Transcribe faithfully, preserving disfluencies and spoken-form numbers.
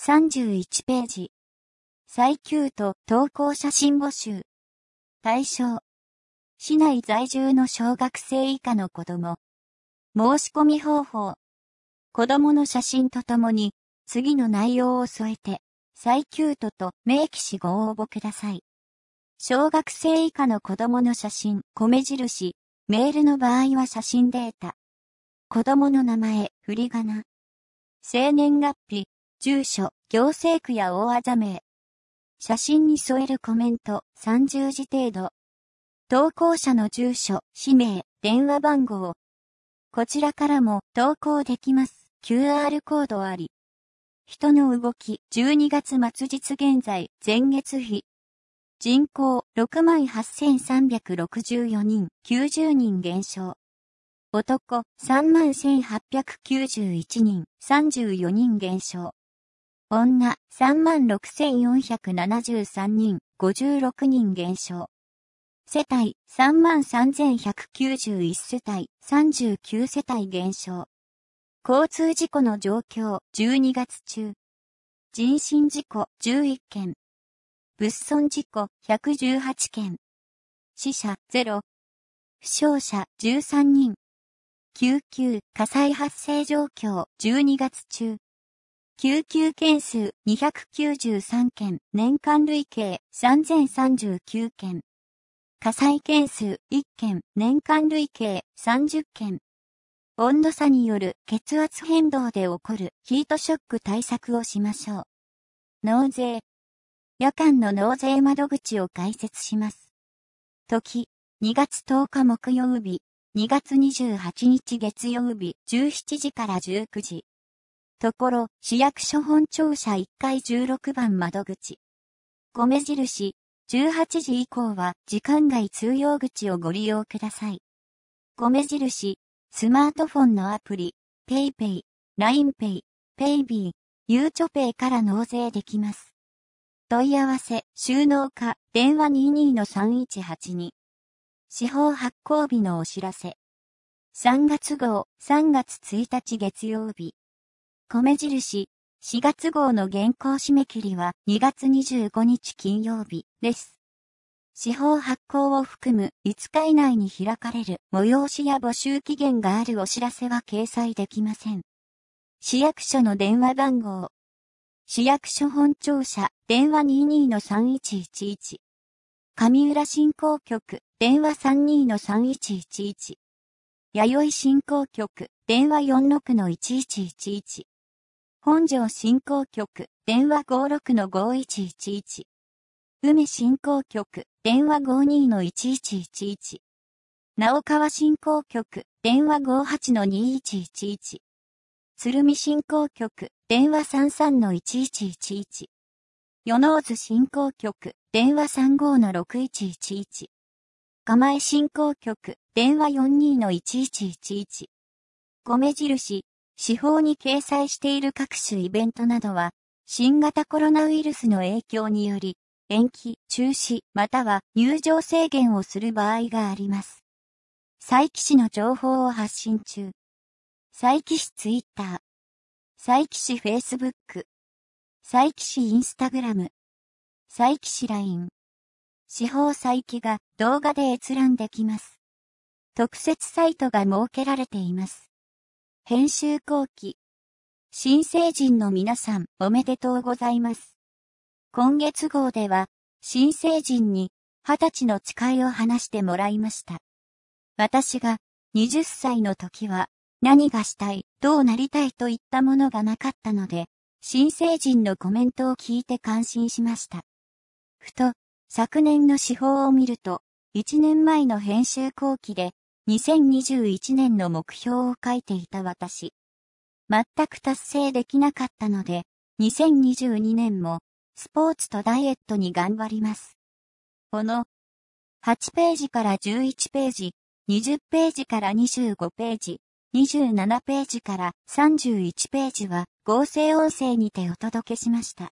さんじゅういちページ。最キュート投稿写真募集。対象。市内在住の小学生以下の子供。申し込み方法。子供の写真とともに、次の内容を添えて、最キュートと明記しご応募ください。小学生以下の子供の写真、米印、メールの場合は写真データ。子供の名前、振り仮名。生年月日、住所、行政区や大字名。写真に添えるコメント、さんじゅうじ程度。投稿者の住所、氏名、電話番号。こちらからも投稿できます。キューアール コードあり。人の動き、じゅうにがつ末日現在、前月比。人口、ろくまんはっせんさんびゃくろくじゅうよにん、きゅうじゅうにん減少。男、さんまんせんはっぴゃくきゅうじゅういちにん、さんじゅうよにん減少。女、さんまんろくせんよんひゃくななじゅうさんにん、ごじゅうろくにん減少。世帯、さんまんさんぜんひゃくきゅうじゅういちせたい、さんじゅうきゅうせたい減少。交通事故の状況、じゅうにがつ中。人身事故、じゅういっけん。物損事故、ひゃくじゅうはちけん。死者、ゼロ。負傷者、じゅうさんにん。救急、火災発生状況、じゅうにがつ中。救急件数、にひゃくきゅうじゅうさんけん。年間累計、さんぜんさんじゅうきゅうけん。火災件数、いっけん。年間累計、さんじゅっけん。温度差による血圧変動で起こるヒートショック対策をしましょう。納税。夜間の納税窓口を開設します。時、にがつとおか木曜日、にがつにじゅうはちにち月曜日、じゅうしちじからじゅうくじ。ところ、市役所本庁舎いっかいじゅうろくばん窓口。米印、じゅうはちじ以降は時間外通用口をご利用ください。米印、スマートフォンのアプリ、PayPay、ラインペイ、PayB、ゆうちょペイから納税できます。問い合わせ、収納課、電話 にじゅうにのさんいちはちに。司法発行日のお知らせ。さんがつ号、さんがつついたち月曜日。米印、しがつ号の原稿締め切りはにがつにじゅうごにち金曜日です。司法発行を含むいつか以内に開かれる催しや募集期限があるお知らせは掲載できません。市役所の電話番号。市役所本庁舎、電話 にじゅうにのさんいちいちいち。上浦振興局、電話 さんじゅうにのさんいちいちいち。弥生振興局、電話 よんじゅうろくのいちいちいちいち。本庄振興局、電話 ごじゅうろくのごいちいちいち。梅振興局、電話 ごじゅうにのいちいちいちいち。直川振興局、電話 ごじゅうはちのにいちいちいち。鶴見振興局、電話 さんじゅうさんのいちいちいちいち。与野津振興局、電話 さんじゅうごのろくいちいちいち。蒲江振興局、電話 よんじゅうにのいちいちいちいち。米印、司法に掲載している各種イベントなどは、新型コロナウイルスの影響により、延期、中止、または入場制限をする場合があります。佐伯市の情報を発信中。佐伯市ツイッター。佐伯市フェイスブック。佐伯市インスタグラム。佐伯市 ライン。司法佐伯が動画で閲覧できます。特設サイトが設けられています。編集後期。新成人の皆さんおめでとうございます。今月号では新成人にはたちの誓いを話してもらいました。私がはたちの時は何がしたい、どうなりたいといったものがなかったので、新成人のコメントを聞いて感心しました。ふと、昨年の司法を見ると、いちねんまえの編集後期で、にせんにじゅういちねんの目標を書いていた私。全く達成できなかったので、にせんにじゅうにねんも、スポーツとダイエットに頑張ります。この、はちページからじゅういちページ、にじゅっページからにじゅうごページ、にじゅうななページからさんじゅういちページは合成音声にてお届けしました。